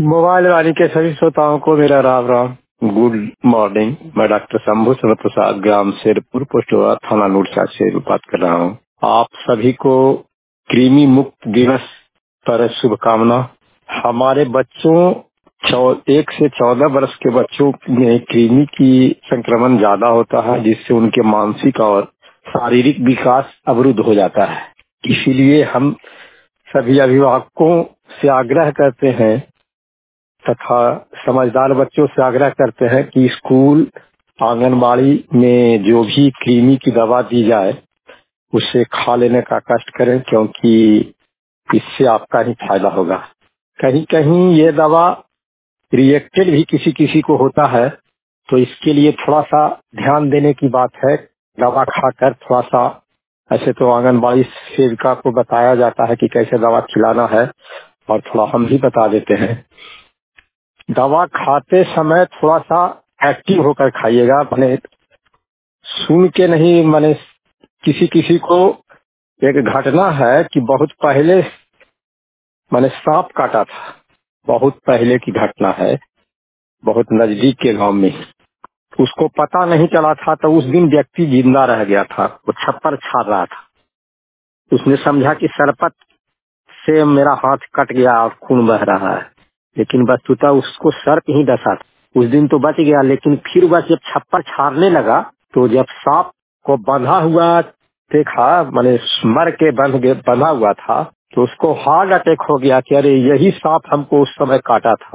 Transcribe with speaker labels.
Speaker 1: Mobile वाणी के सभी श्रोताओं को मेरा राम राम। Good morning. मैं डॉक्टर शंभू चंद्र प्रसाद, ग्राम शेरपुर, पोस्ट थाना नूरसा से बात कर रहा हूँ। आप सभी को कृमि मुक्त दिवस पर शुभकामना। हमारे बच्चों 1 से 14 वर्ष के बच्चों में कृमि की संक्रमण ज्यादा होता है, जिससे उनके मानसिक और शारीरिक विकास अवरुद्ध हो जाता है। इसीलिए हम सभी अभिभावकों से आग्रह करते हैं तथा समझदार बच्चों से आग्रह करते हैं कि स्कूल, आंगनबाड़ी में जो भी कृमि की दवा दी जाए उसे खा लेने का कष्ट करें, क्योंकि इससे आपका ही फायदा होगा। कहीं कहीं ये दवा रिएक्टेड भी किसी किसी को होता है, तो इसके लिए थोड़ा सा ध्यान देने की बात है। दवा खाकर थोड़ा सा, ऐसे तो आंगनबाड़ी सेविका को बताया जाता है कि कैसे दवा खिलाना है, और थोड़ा हम भी बता देते हैं। दवा खाते समय थोड़ा सा एक्टिव होकर खाइएगा, माने सुन के नहीं। माने किसी किसी को एक घटना है कि बहुत पहले माने सांप काटा था, बहुत पहले की घटना है, बहुत नजदीक के गांव में। उसको पता नहीं चला था, तो उस दिन व्यक्ति जिंदा रह गया था। वो छप्पर छाड़ रहा था। उसने समझा कि सरपत से मेरा हाथ कट गया और खून बह रहा है, लेकिन वस्तुतः उसको सर्प ही डसा था। उस दिन तो बच गया, लेकिन फिर वह जब छप्पर छाड़ने लगा तो जब सांप को बंधा हुआ देखा, माने मर के बंधा हुआ था, तो उसको हार्ट अटैक हो गया कि अरे यही सांप हमको उस समय काटा था।